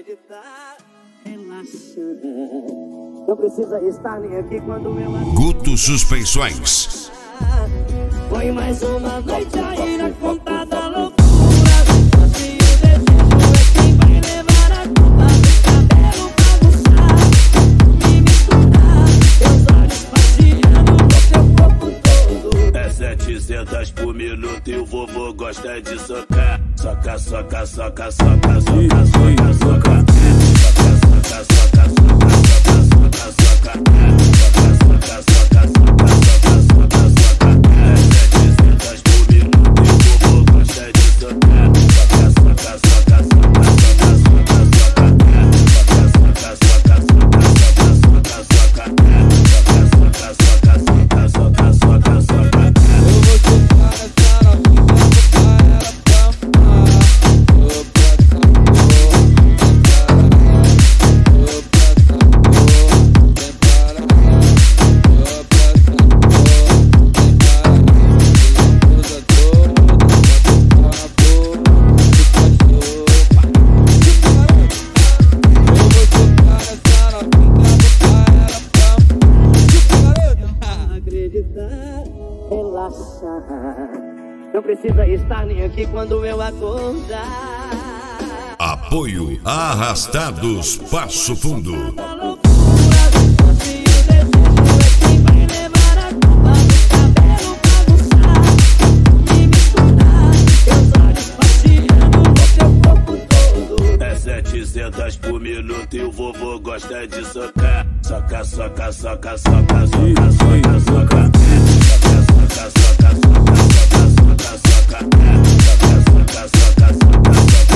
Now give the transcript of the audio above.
acreditar, relaxa. Não precisa estar nem aqui quando eu Guto Suspensões. foi mais uma noite aí na conta da loucura. Se o desejo é quem vai levar a culpa do cabelo bagunçado e misturar teus olhos passeando no teu corpo todo. É 700 por minuto e o vovô gosta de socar. Soca, soca, soca, soca, soca, soca, soca, soca. Relaxa, não precisa estar nem aqui quando eu acordar. Apoio Arrastados Passo Fundo. É 700 por minuto e o vovô gosta de socar. Soca, soca, soca, soca, soca, soca, soca. Soca, soca, soca, soca, soca, soca, soca. Soca, soca, soca, soca, soca, soca.